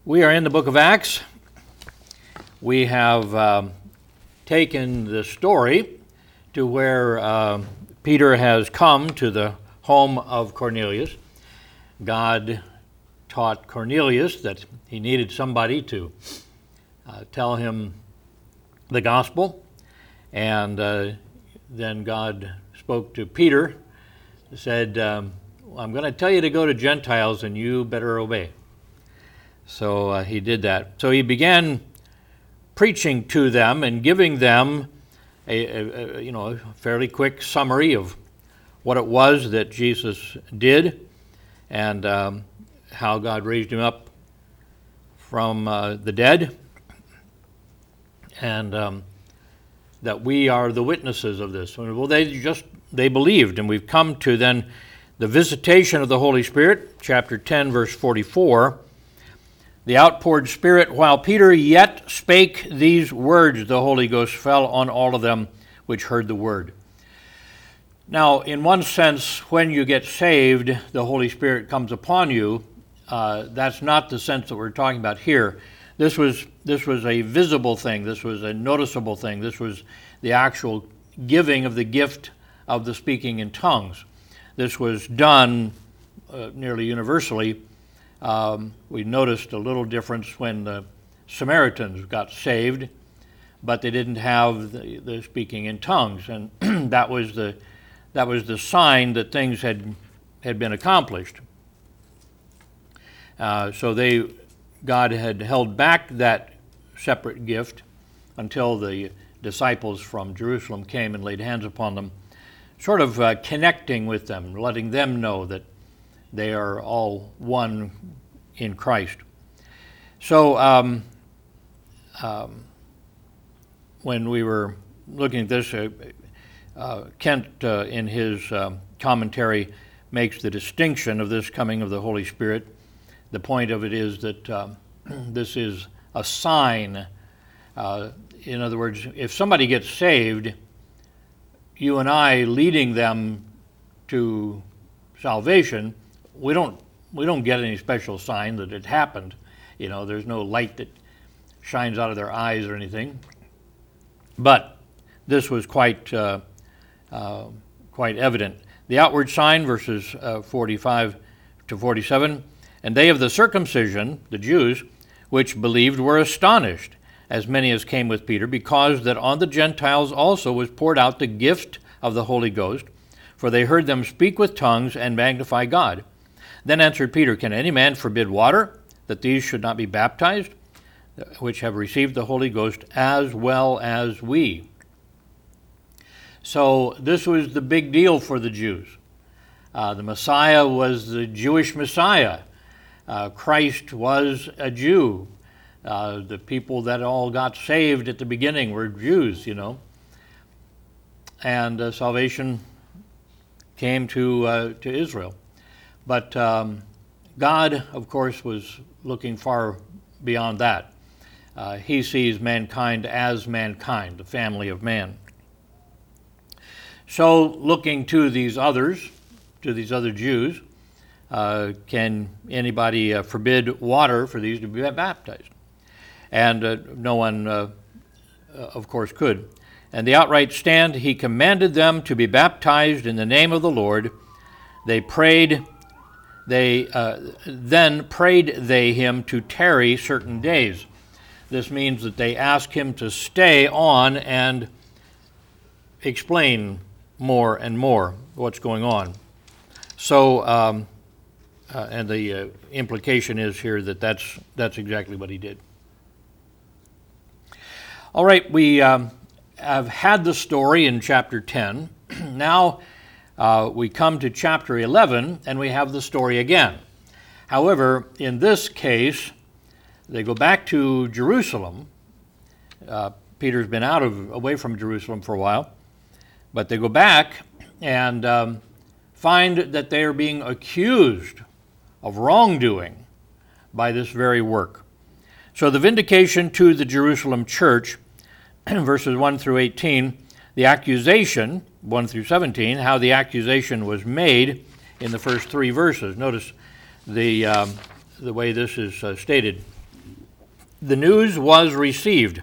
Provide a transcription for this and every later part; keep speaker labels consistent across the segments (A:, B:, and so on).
A: We are in the book of Acts. We have taken the story to where Peter has come to the home of Cornelius. God taught Cornelius that he needed somebody to tell him the gospel, and then God spoke to Peter, said, I'm going to tell you to go to Gentiles and you better obey. So he did that. So he began preaching to them and giving them a fairly quick summary of what it was that Jesus did and how God raised him up from the dead, and that we are the witnesses of this. Well, they believed, and we've come to then the visitation of the Holy Spirit, chapter 10, verse 44. The outpoured Spirit, while Peter yet spake these words, the Holy Ghost fell on all of them which heard the word. Now, in one sense, when you get saved, the Holy Spirit comes upon you. That's not the sense that we're talking about here. This was a visible thing. This was a noticeable thing. This was the actual giving of the gift of the speaking in tongues. This was done nearly universally. We noticed a little difference when the Samaritans got saved, but they didn't have the speaking in tongues, and that was the sign that things had been accomplished. So God had held back that separate gift until the disciples from Jerusalem came and laid hands upon them, sort of connecting with them, letting them know that they are all one in Christ. So when we were looking at this, Kent in his commentary makes the distinction of this coming of the Holy Spirit. The point of it is that this is a sign. In other words, if somebody gets saved, you and I leading them to salvation, we don't get any special sign that it happened. There's no light that shines out of their eyes or anything. But this was quite evident. The outward sign, verses 45 to 47, and they of the circumcision, the Jews, which believed were astonished, as many as came with Peter, because that on the Gentiles also was poured out the gift of the Holy Ghost, for they heard them speak with tongues and magnify God. Then answered Peter, Can any man forbid water, that these should not be baptized, which have received the Holy Ghost as well as we? So this was the big deal for the Jews. The Messiah was the Jewish Messiah. Christ was a Jew. The people that all got saved at the beginning were Jews, and salvation came to Israel. But God, of course, was looking far beyond that. He sees mankind as mankind, the family of man. So, looking to these other Jews, can anybody forbid water for these to be baptized? And no one, of course, could. And the outright stand, he commanded them to be baptized in the name of the Lord. They prayed. Then prayed they him to tarry certain days. This means that they asked him to stay on and explain more and more what's going on. So, and the implication is here that that's exactly what he did. All right, we have had the story in chapter 10. Now we come to chapter 11, and we have the story again. However, in this case, they go back to Jerusalem. Peter's been away from Jerusalem for a while, but they go back and find that they are being accused of wrongdoing by this very work. So the vindication to the Jerusalem church, verses 1 through 18, the accusation, 1 through 17, how the accusation was made in the first three verses. Notice the way this is stated. the news was received,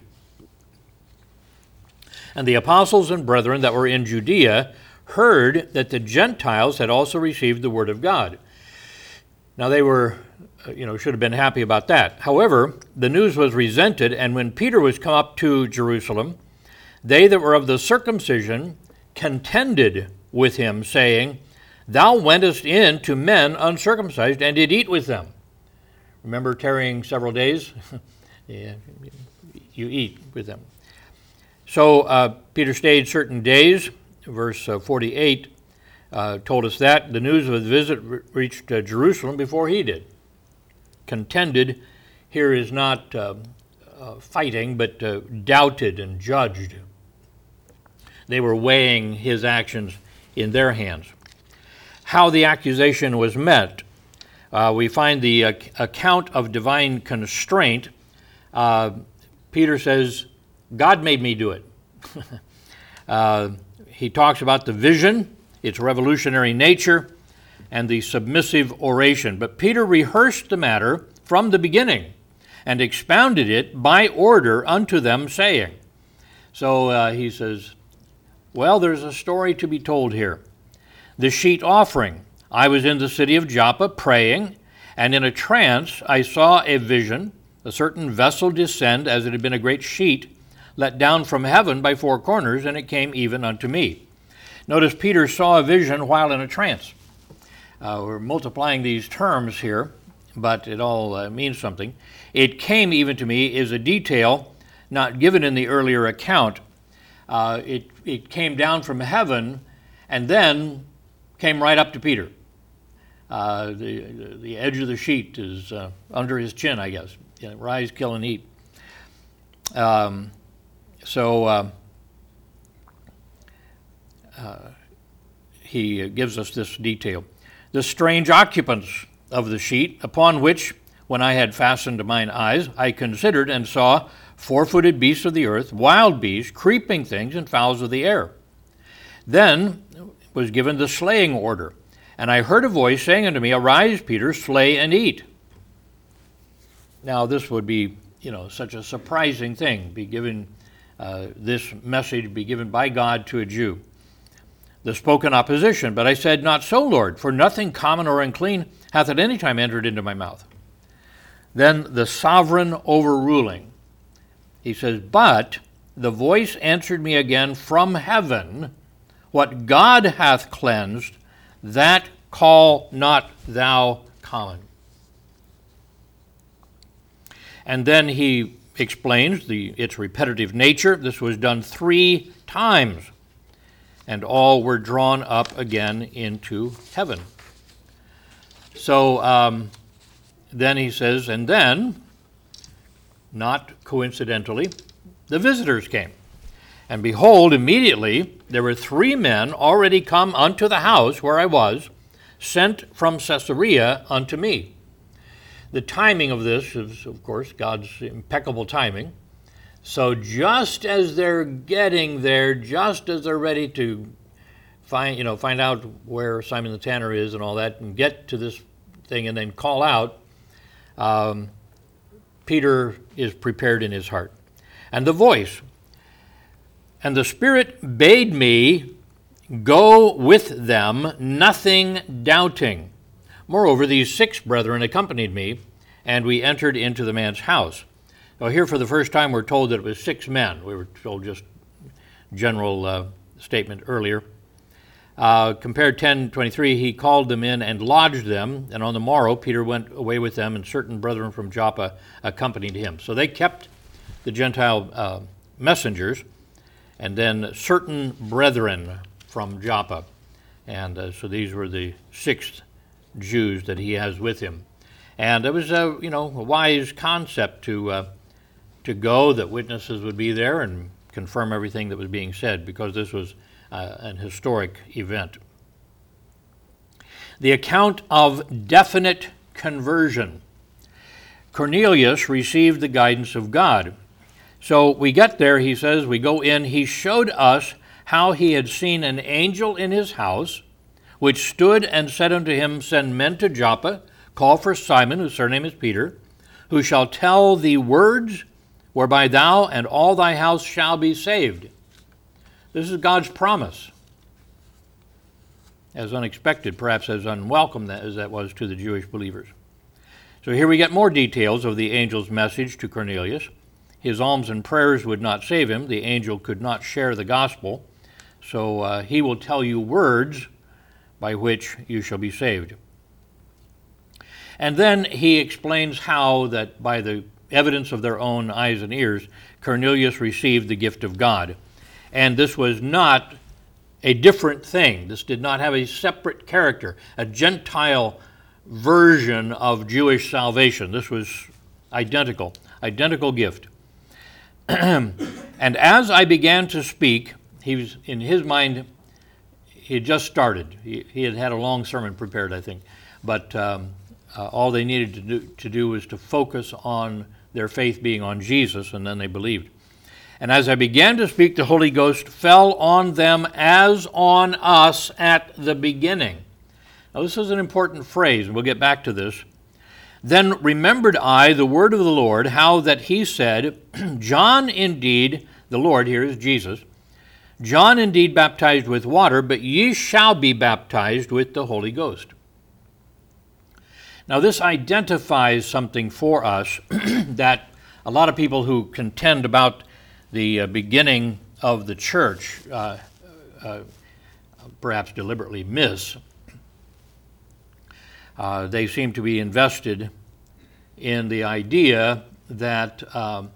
A: and the apostles and brethren that were in Judea heard that the Gentiles had also received the word of God. Now they were, should have been happy about that. However, the news was resented, and when Peter was come up to Jerusalem, they that were of the circumcision contended with him, saying, Thou wentest in to men uncircumcised, and did eat with them. Remember tarrying several days? Yeah, you eat with them. So Peter stayed certain days. Verse 48 told us that. The news of the visit reached Jerusalem before he did. Contended here is not fighting, but doubted and judged. They were weighing his actions in their hands. How the accusation was met. We find the account of divine constraint. Peter says, God made me do it. He talks about the vision, its revolutionary nature, and the submissive oration. But Peter rehearsed the matter from the beginning and expounded it by order unto them, saying. So he says, well, there's a story to be told here. The sheet offering. I was in the city of Joppa praying, and in a trance I saw a vision, a certain vessel descend as it had been a great sheet, let down from heaven by four corners, and it came even unto me. Notice Peter saw a vision while in a trance. We're multiplying these terms here, but it all means something. It came even to me is a detail not given in the earlier account. It came down from heaven and then came right up to Peter. The edge of the sheet is under his chin, I guess. Rise, kill, and eat. He gives us this detail. The strange occupants of the sheet, upon which, when I had fastened mine eyes, I considered and saw four-footed beasts of the earth, wild beasts, creeping things, and fowls of the air. Then was given the slaying order, and I heard a voice saying unto me, Arise, Peter, slay and eat. Now this would be, such a surprising thing, be given this message be given by God to a Jew. The spoken opposition, but I said, Not so, Lord, for nothing common or unclean hath at any time entered into my mouth. Then the sovereign overruling. He says, But the voice answered me again from heaven, What God hath cleansed, that call not thou common. And then he explains its repetitive nature. This was done 3 times, and all were drawn up again into heaven. So then he says, and then, not coincidentally, the visitors came. And behold, immediately there were 3 men already come unto the house where I was, sent from Caesarea unto me. The timing of this is, of course, God's impeccable timing. So just as they're getting there, just as they're ready to find out where Simon the Tanner is and all that, and get to this thing and then call out, Peter is prepared in his heart. And the voice, and the Spirit bade me go with them, nothing doubting. Moreover, these 6 brethren accompanied me, and we entered into the man's house. Now here for the first time we're told that it was 6 men. We were told just general statement earlier. Compared 10:23, he called them in and lodged them, and on the morrow Peter went away with them, and certain brethren from Joppa accompanied him. So they kept the Gentile messengers, and then certain brethren from Joppa. And so these were the 6 Jews that he has with him. And it was a wise concept to go, that witnesses would be there and confirm everything that was being said, because this was an historic event. The account of definite conversion. Cornelius received the guidance of God. So we get there, he says, we go in, he showed us how he had seen an angel in his house, which stood and said unto him, Send men to Joppa, call for Simon, whose surname is Peter, who shall tell thee words whereby thou and all thy house shall be saved. This is God's promise. As unexpected, perhaps as unwelcome as that was to the Jewish believers. So here we get more details of the angel's message to Cornelius. His alms and prayers would not save him. The angel could not share the gospel. So he will tell you words by which you shall be saved. And then he explains how that by the evidence of their own eyes and ears, Cornelius received the gift of God. And this was not a different thing. This did not have a separate character, a Gentile version of Jewish salvation. This was identical gift. And as I began to speak, he was, in his mind, he had just started. He had a long sermon prepared, I think. But all they needed to do was to focus on their faith being on Jesus, and then they believed. And as I began to speak, the Holy Ghost fell on them as on us at the beginning. Now, this is an important phrase, and we'll get back to this. Then remembered I the word of the Lord, how that he said, John indeed, the Lord here is Jesus, John indeed baptized with water, but ye shall be baptized with the Holy Ghost. Now, this identifies something for us that a lot of people who contend about the beginning of the church perhaps deliberately miss. They seem to be invested in the idea that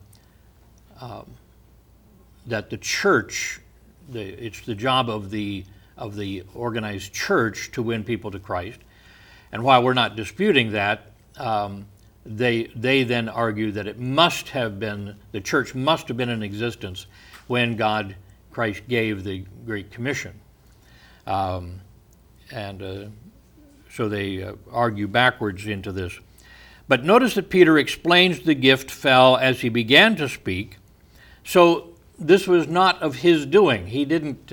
A: that the church, it's the job of the organized church to win people to Christ. And while we're not disputing that, they then argue that it must have been, the church must have been in existence when Christ gave the Great Commission. So they argue backwards into this. But notice that Peter explains the gift fell as he began to speak. So this was not of his doing. He didn't,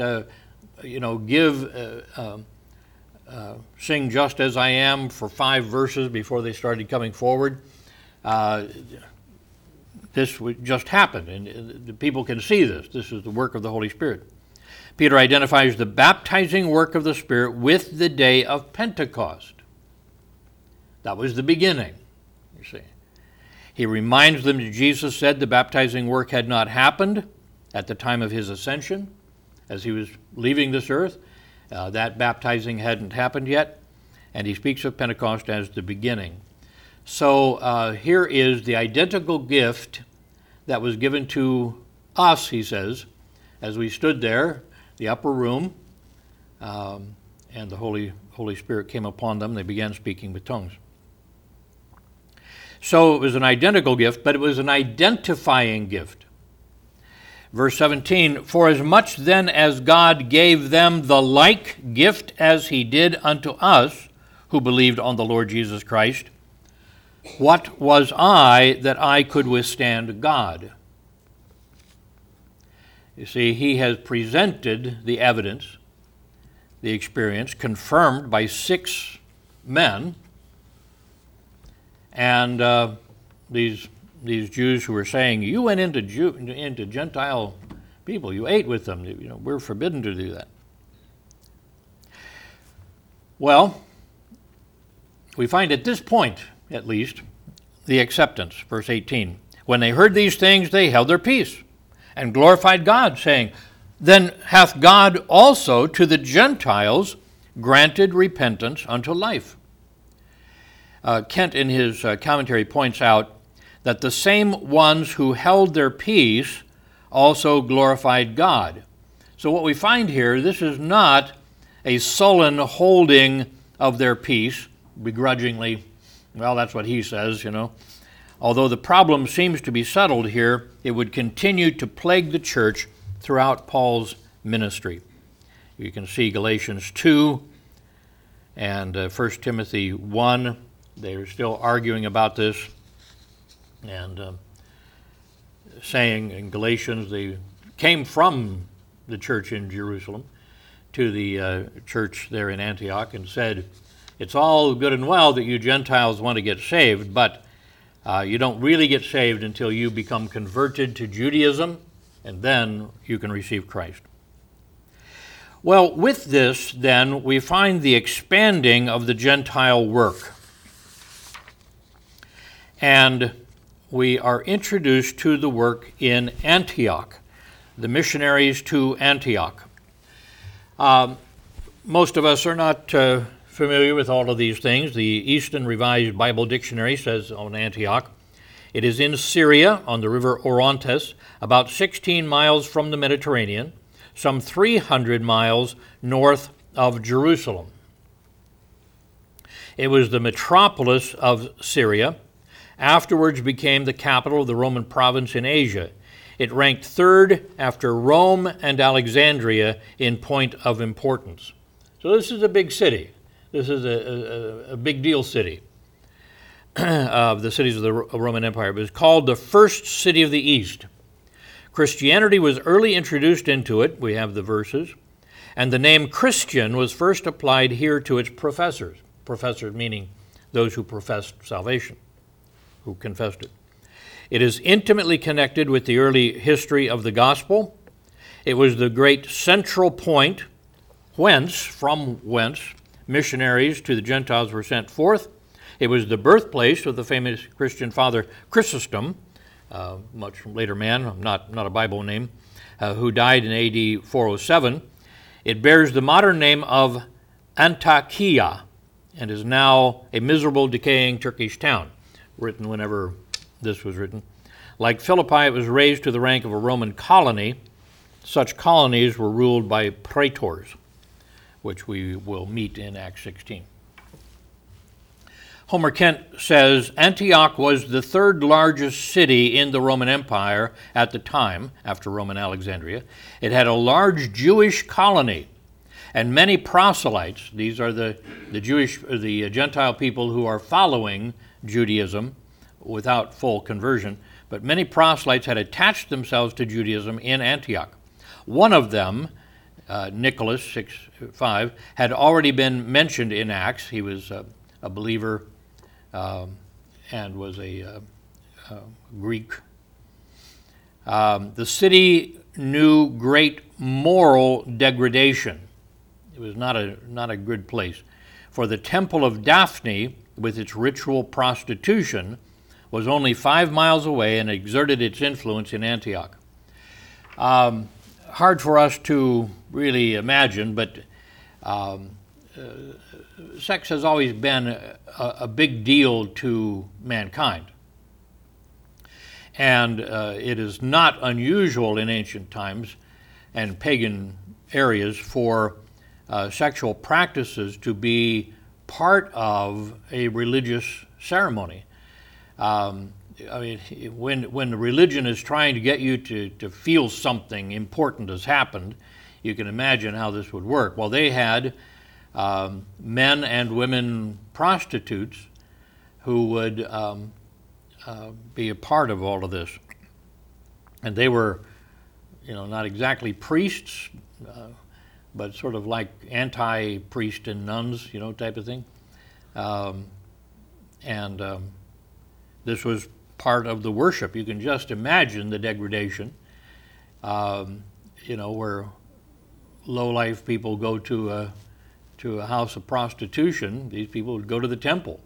A: sing Just As I Am for 5 verses before they started coming forward. This just happened, and the people can see this. This is the work of the Holy Spirit. Peter identifies the baptizing work of the Spirit with the day of Pentecost. That was the beginning, you see. He reminds them that Jesus said the baptizing work had not happened at the time of his ascension, as he was leaving this earth. That baptizing hadn't happened yet, and he speaks of Pentecost as the beginning. So here is the identical gift that was given to us, he says, as we stood there, the upper room, and the Holy Spirit came upon them. They began speaking with tongues. So it was an identical gift, but it was an identifying gift. Verse 17, For as much then as God gave them the like gift as he did unto us, who believed on the Lord Jesus Christ, what was I that I could withstand God? You see, he has presented the evidence, the experience, confirmed by 6 men, and these Jews who were saying, you went into Gentile people, you ate with them, we're forbidden to do that. Well, we find at this point, at least, the acceptance. Verse 18, when they heard these things, they held their peace and glorified God, saying, Then hath God also to the Gentiles granted repentance unto life. Kent in his commentary points out that the same ones who held their peace also glorified God. So what we find here, this is not a sullen holding of their peace, begrudgingly. Well, that's what he says, Although the problem seems to be settled here, it would continue to plague the church throughout Paul's ministry. You can see Galatians 2 and 1 Timothy 1. They're still arguing about this and saying in Galatians they came from the church in Jerusalem to the church there in Antioch and said, it's all good and well that you Gentiles want to get saved, but You don't really get saved until you become converted to Judaism, and then you can receive Christ. Well, with this, then, we find the expanding of the Gentile work. And we are introduced to the work in Antioch, the missionaries to Antioch. Most of us are not familiar with all of these things. The Easton Revised Bible Dictionary says on Antioch, it is in Syria on the river Orontes, about 16 miles from the Mediterranean, some 300 miles north of Jerusalem. It was the metropolis of Syria, afterwards became the capital of the Roman province in Asia. It ranked third after Rome and Alexandria in point of importance. So this is a big city. This is a big deal city of the cities of the Roman Empire. It was called the first city of the East. Christianity was early introduced into it, we have the verses, and the name Christian was first applied here to its professors. Professors meaning those who professed salvation, who confessed it. It is intimately connected with the early history of the gospel. It was the great central point from whence missionaries to the Gentiles were sent forth. It was the birthplace of the famous Christian father Chrysostom, much later man, not a Bible name, who died in AD 407. It bears the modern name of Antakya and is now a miserable, decaying Turkish town, written whenever this was written. Like Philippi, it was raised to the rank of a Roman colony. Such colonies were ruled by praetors, which we will meet in Acts 16. Homer Kent says, Antioch was the third largest city in the Roman Empire at the time, after Rome and Alexandria. It had a large Jewish colony and many proselytes. These are the Gentile people who are following Judaism without full conversion, but many proselytes had attached themselves to Judaism in Antioch. One of them, Nicholas, 6:5, had already been mentioned in Acts. He was a believer and was a Greek. The city knew great moral degradation. It was not a good place. For the Temple of Daphne, with its ritual prostitution, was only 5 miles away and exerted its influence in Antioch. Hard for us to really imagine, but sex has always been a big deal to mankind. And it is not unusual in ancient times and pagan areas for sexual practices to be part of a religious ceremony. When the religion is trying to get you to feel something important has happened, you can imagine how this would work. Well, they had men and women prostitutes who would be a part of all of this. And they were, not exactly priests, but sort of like anti-priest and nuns, type of thing. This was part of the worship. You can just imagine the degradation, where low-life people go to a house of prostitution. These people would go to the temple.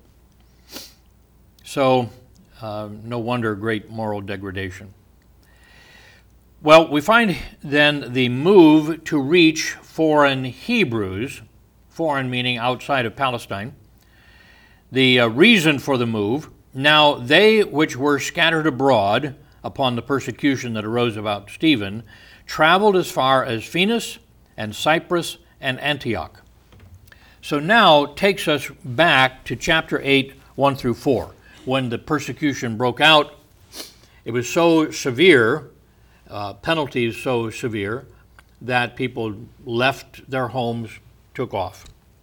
A: So, no wonder great moral degradation. Well, we find then the move to reach foreign Hebrews, foreign meaning outside of Palestine. The reason for the move: now they which were scattered abroad upon the persecution that arose about Stephen traveled as far as Phoenix and Cyprus and Antioch. So now takes us back to chapter 8, 1 through 4. When the persecution broke out, it was so severe, penalties so severe, that people left their homes, took off.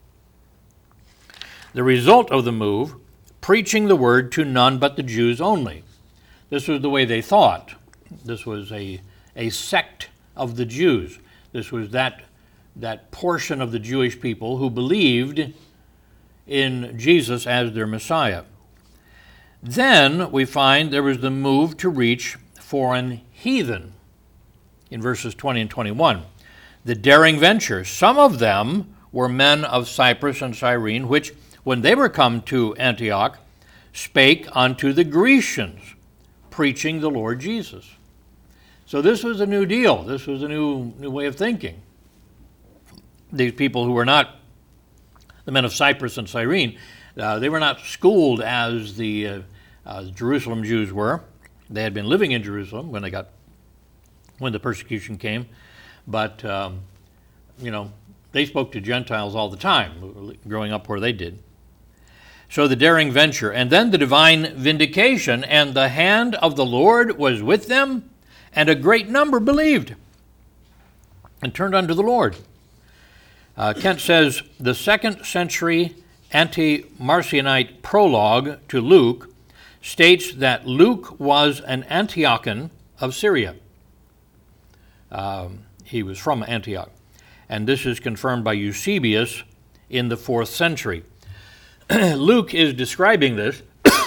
A: The result of the move: preaching the word to none but the Jews only. This was the way they thought. This was a sect of the Jews. This was that portion of the Jewish people who believed in Jesus as their Messiah. Then we find there was the move to reach foreign heathen in verses 20 and 21. The daring venture. Some of them were men of Cyprus and Cyrene, which, when they were come to Antioch, spake unto the Grecians, preaching the Lord Jesus. So this was a new deal. This was a new way of thinking. These people who were not the men of Cyprus and Cyrene, they were not schooled as the Jerusalem Jews were. They had been living in Jerusalem when the persecution came, but they spoke to Gentiles all the time, growing up where they did. So the daring venture, and then the divine vindication, and the hand of the Lord was with them, and a great number believed and turned unto the Lord. Kent says, the 2nd century anti-Marcionite prologue to Luke states that Luke was an Antiochian of Syria. He was from Antioch. And this is confirmed by Eusebius in the 4th century. Luke is describing this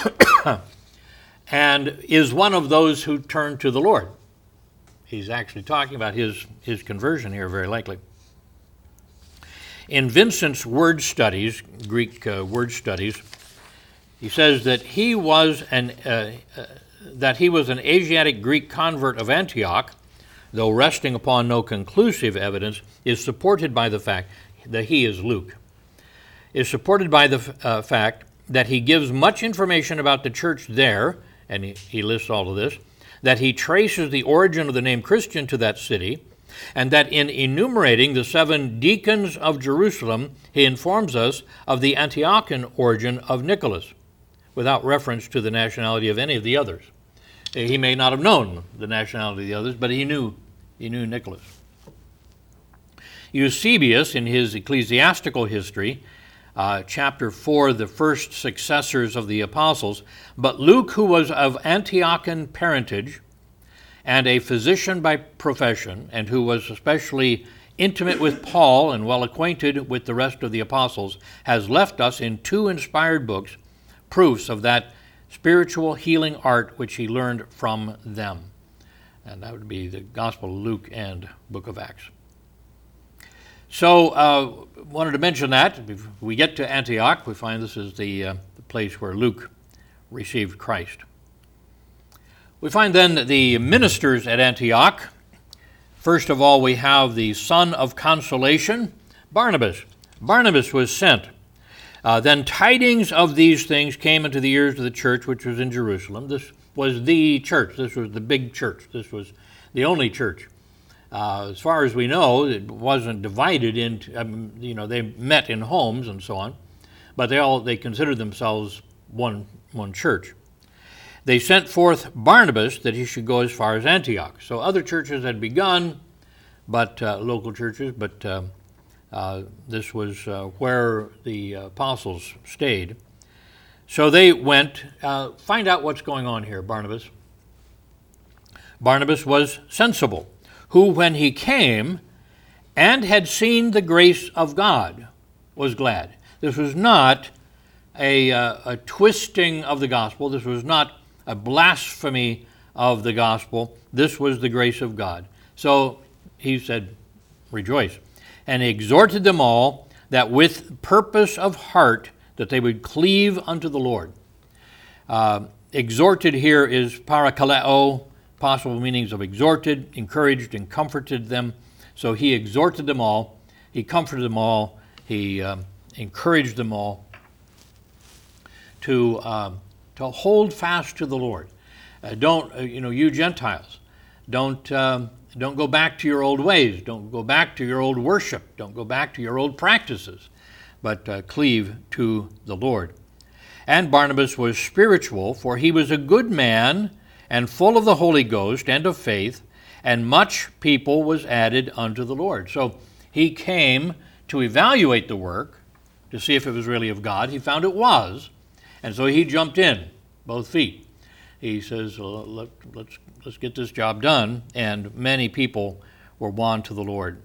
A: and is one of those who turned to the Lord. He's actually talking about his conversion here, very likely. In Vincent's word studies, Greek word studies, he says that he was an Asiatic Greek convert of Antioch, though resting upon no conclusive evidence, is supported by the fact that he is Luke. Is supported by the fact that he gives much information about the church there, and he lists all of this, that he traces the origin of the name Christian to that city, and that in enumerating the 7 deacons of Jerusalem, he informs us of the Antiochian origin of Nicholas, without reference to the nationality of any of the others. He may not have known the nationality of the others, but he knew Nicholas. Eusebius, in his ecclesiastical history, chapter 4, the first successors of the apostles, but Luke, who was of Antiochian parentage and a physician by profession, and who was especially intimate with Paul and well acquainted with the rest of the apostles, has left us in 2 inspired books proofs of that spiritual healing art which he learned from them. And that would be the Gospel of Luke and Book of Acts. So, wanted to mention that. If we get to Antioch, we find this is the place where Luke received Christ. We find then that the ministers at Antioch. First of all, we have the son of consolation, Barnabas. Barnabas was sent. Then tidings of these things came into the ears of the church which was in Jerusalem. This was the church. This was the big church. This was the only church. As far as we know, it wasn't divided into, they met in homes and so on, but they considered themselves one church. They sent forth Barnabas that he should go as far as Antioch. So other churches had begun, but local churches, but this was where the apostles stayed. So they went, find out what's going on here, Barnabas. Barnabas was sensible, who when he came and had seen the grace of God was glad. This was not a twisting of the gospel. This was not a blasphemy of the gospel. This was the grace of God. So he said, rejoice. And he exhorted them all that with purpose of heart that they would cleave unto the Lord. Exhorted here is parakaleo, possible meanings of exhorted, encouraged, and comforted them. So he exhorted them all, he comforted them all, he encouraged them all to hold fast to the Lord. You Gentiles, don't go back to your old ways. Don't go back to your old worship. Don't go back to your old practices, but cleave to the Lord. And Barnabas was spiritual, for he was a good man and full of the Holy Ghost and of faith, and much people was added unto the Lord. So he came to evaluate the work, to see if it was really of God. He found it was, and so he jumped in, both feet. He says, let's get this job done, and many people were won to the Lord.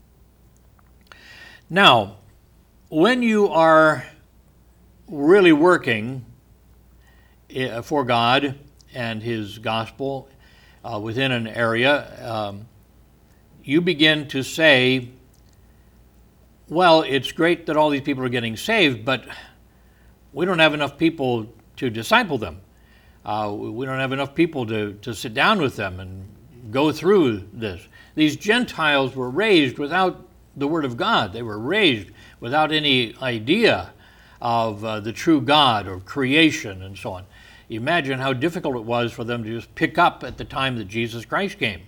A: Now, when you are really working for God and His gospel within an area, you begin to say, well, it's great that all these people are getting saved, but we don't have enough people to disciple them. We don't have enough people to sit down with them and go through this. These Gentiles were raised without the Word of God. They were raised without any idea of the true God or creation and so on. Imagine how difficult it was for them to just pick up at the time that Jesus Christ came.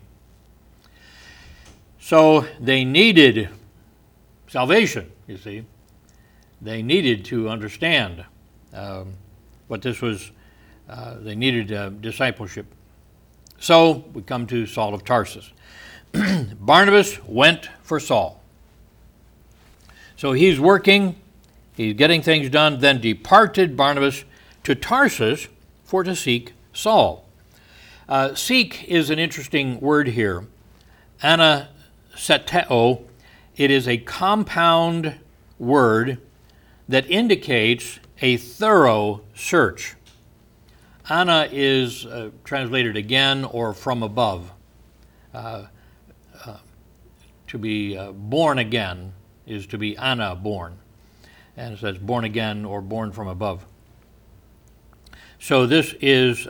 A: So they needed salvation, you see. They needed to understand what this was. They needed discipleship. So we come to Saul of Tarsus. Barnabas went for Saul. So he's working, he's getting things done, then departed Barnabas to Tarsus for to seek Saul. Seek is an interesting word here. Anaseteo. It is a compound word that indicates a thorough search. Ana is translated again or from above. To be born again is to be ana, born. And it says born again or born from above. So this is,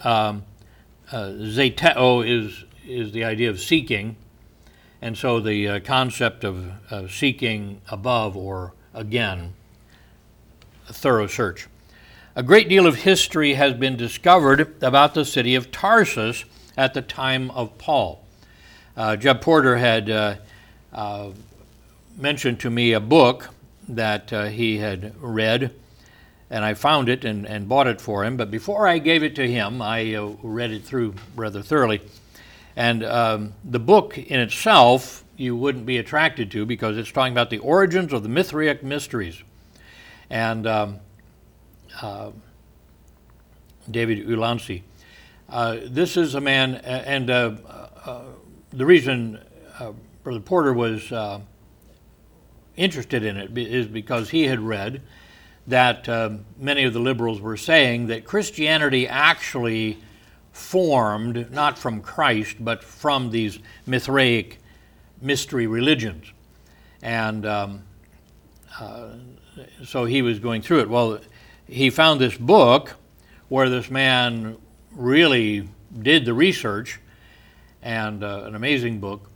A: zeteo is the idea of seeking. And so the concept of seeking above or again, a thorough search. A great deal of history has been discovered about the city of Tarsus at the time of Paul. Jeb Porter had mentioned to me a book that he had read, and I found it and bought it for him. But before I gave it to him, I read it through rather thoroughly. And the book in itself you wouldn't be attracted to because it's talking about the origins of the Mithraic mysteries. And David Ulansey. This is a man, and the reason Brother Porter was interested in it is because he had read that many of the liberals were saying that Christianity actually formed not from Christ but from these Mithraic mystery religions. And so he was going through it. Well, he found this book where this man really did the research, and an amazing book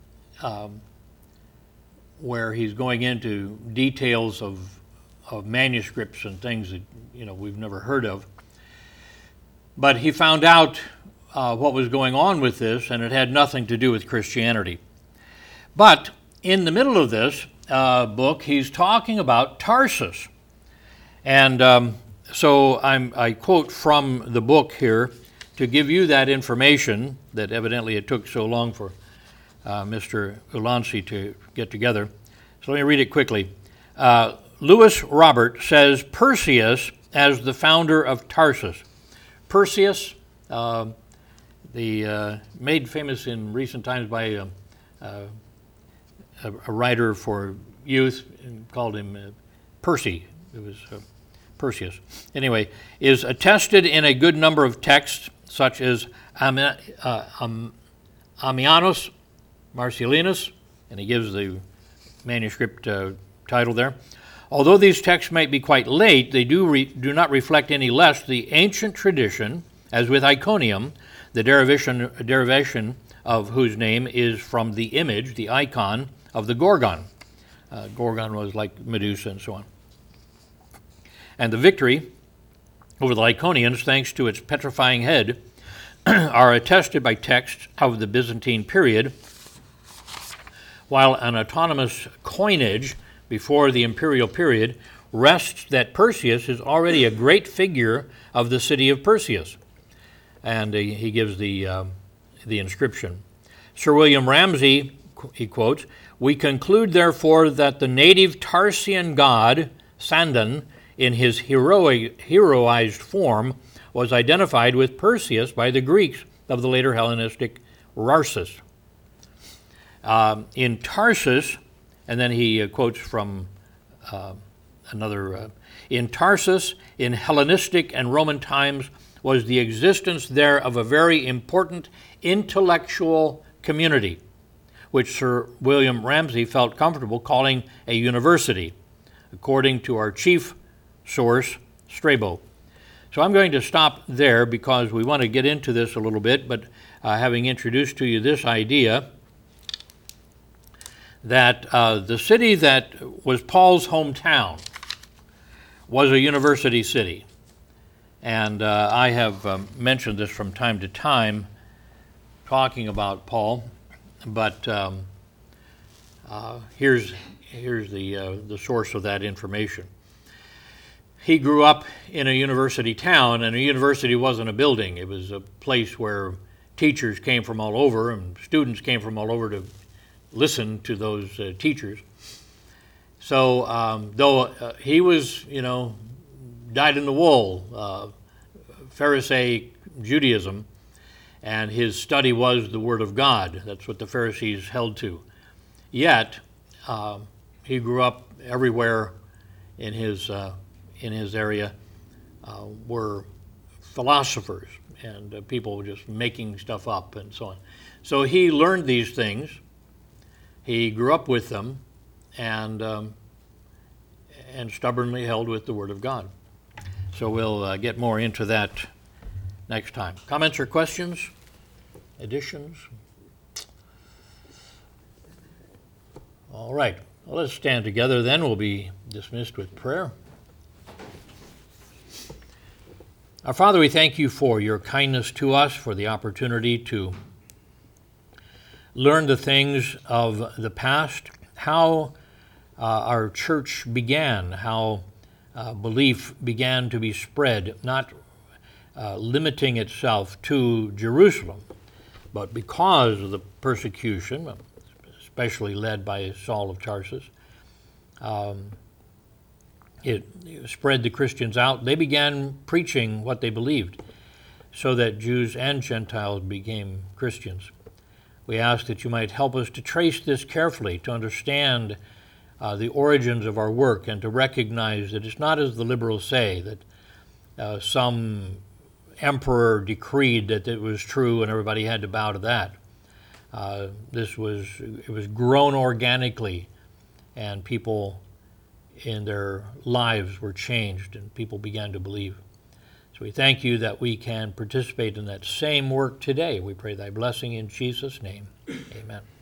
A: where he's going into details of manuscripts and things that we've never heard of. But he found out what was going on with this, and it had nothing to do with Christianity. But in the middle of this book, he's talking about Tarsus. And so I quote from the book here to give you that information that evidently it took so long for Mr. Ulansey to get together. So let me read it quickly. Lewis Robert says Perseus as the founder of Tarsus. Perseus, made famous in recent times by a writer for youth, called him Percy. It was Perseus. Anyway, is attested in a good number of texts, such as Ammianus Marcellinus, and he gives the manuscript title there. Although these texts might be quite late, they do not reflect any less the ancient tradition, as with Iconium, the derivation of whose name is from the image, the icon, of the Gorgon. Gorgon was like Medusa and so on. And the victory over the Lycaonians, thanks to its petrifying head, are attested by texts of the Byzantine period, while an autonomous coinage before the imperial period rests that Perseus is already a great figure of the city of Perseus. And he gives the inscription. Sir William Ramsay, he quotes, "We conclude therefore that the native Tarsian god, Sandan, in his heroized form, was identified with Perseus by the Greeks of the later Hellenistic Rarsis. In Tarsus," and then he quotes from another, in Tarsus, in Hellenistic and Roman times, was the existence there of a very important intellectual community, which Sir William Ramsay felt comfortable calling a university, according to our chief source, Strabo. So I'm going to stop there because we want to get into this a little bit, but having introduced to you this idea that the city that was Paul's hometown was a university city. And I have mentioned this from time to time, talking about Paul, but here's the source of that information. He grew up in a university town, and a university wasn't a building. It was a place where teachers came from all over, and students came from all over to listen to those teachers. So though he was, dyed in the wool, Pharisee Judaism, and his study was the Word of God. That's what the Pharisees held to. Yet, he grew up everywhere in his area were philosophers and people just making stuff up and so on. So he learned these things. He grew up with them and stubbornly held with the Word of God. So we'll get more into that next time. Comments or questions? Additions? All right. Well, let's stand together then. We'll be dismissed with prayer. Our Father, we thank you for your kindness to us, for the opportunity to learn the things of the past, how our church began, how belief began to be spread, not limiting itself to Jerusalem, but because of the persecution, especially led by Saul of Tarsus, it spread the Christians out. They began preaching what they believed, so that Jews and Gentiles became Christians. We ask that you might help us to trace this carefully, to understand the origins of our work, and to recognize that it's not as the liberals say, that some emperor decreed that it was true and everybody had to bow to that. It was grown organically, and people in their lives were changed, and people began to believe. So we thank you that we can participate in that same work today. We pray thy blessing in Jesus' name. Amen.